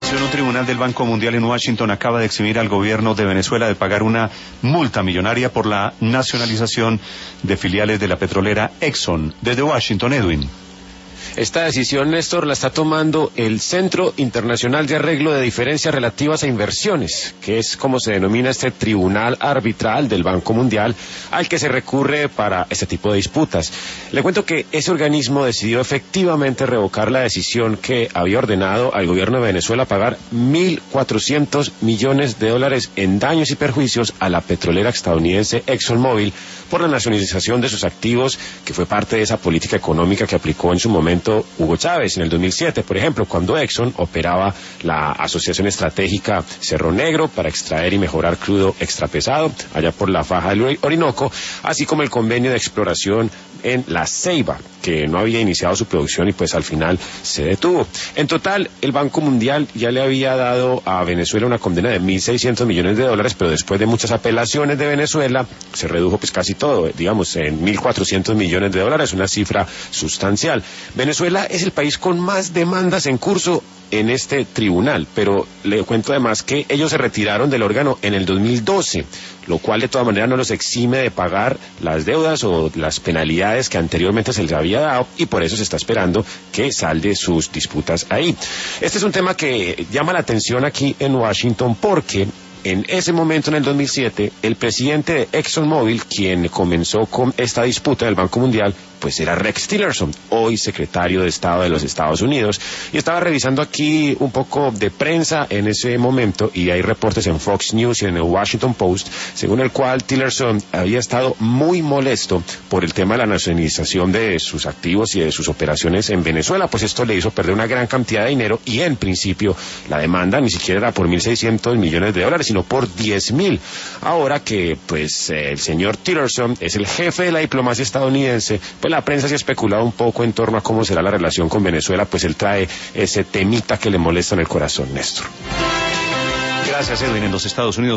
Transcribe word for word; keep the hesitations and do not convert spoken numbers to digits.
Un tribunal del Banco Mundial en Washington acaba de eximir al gobierno de Venezuela de pagar una multa millonaria por la nacionalización de filiales de la petrolera Exxon. Desde Washington, Edwin. Esta decisión, Néstor, la está tomando el Centro Internacional de Arreglo de Diferencias Relativas a Inversiones, que es como se denomina este tribunal arbitral del Banco Mundial al que se recurre para este tipo de disputas. Le cuento que ese organismo decidió efectivamente revocar la decisión que había ordenado al gobierno de Venezuela pagar mil cuatrocientos millones de dólares en daños y perjuicios a la petrolera estadounidense ExxonMobil por la nacionalización de sus activos, que fue parte de esa política económica que aplicó en su momento Hugo Chávez en el dos mil siete, por ejemplo, cuando Exxon operaba la Asociación Estratégica Cerro Negro para extraer y mejorar crudo extrapesado allá por la faja del Orinoco, así como el convenio de exploración en La Ceiba, que no había iniciado su producción y pues al final se detuvo. En total, el Banco Mundial ya le había dado a Venezuela una condena de mil seiscientos millones de dólares, pero después de muchas apelaciones de Venezuela, se redujo pues casi todo, digamos, en mil cuatrocientos millones de dólares, una cifra sustancial. Venezuela es el país con más demandas en curso en este tribunal, pero le cuento además que ellos se retiraron del órgano en el dos mil doce, lo cual de todas maneras no los exime de pagar las deudas o las penalidades que anteriormente se les había dado, y por eso se está esperando que salde sus disputas ahí. Este es un tema que llama la atención aquí en Washington porque en ese momento, en el dos mil siete, el presidente de ExxonMobil, quien comenzó con esta disputa del Banco Mundial, pues era Rex Tillerson, hoy secretario de Estado de los Estados Unidos, y estaba revisando aquí un poco de prensa en ese momento, y hay reportes en Fox News y en el Washington Post, según el cual Tillerson había estado muy molesto por el tema de la nacionalización de sus activos y de sus operaciones en Venezuela, pues esto le hizo perder una gran cantidad de dinero, y en principio la demanda ni siquiera era por mil seiscientos millones de dólares, sino por diez mil. Ahora que pues eh, el señor Tillerson es el jefe de la diplomacia estadounidense, pues la prensa se ha especulado un poco en torno a cómo será la relación con Venezuela, pues él trae ese temita que le molesta en el corazón, Néstor. Gracias, Edwin. En los Estados Unidos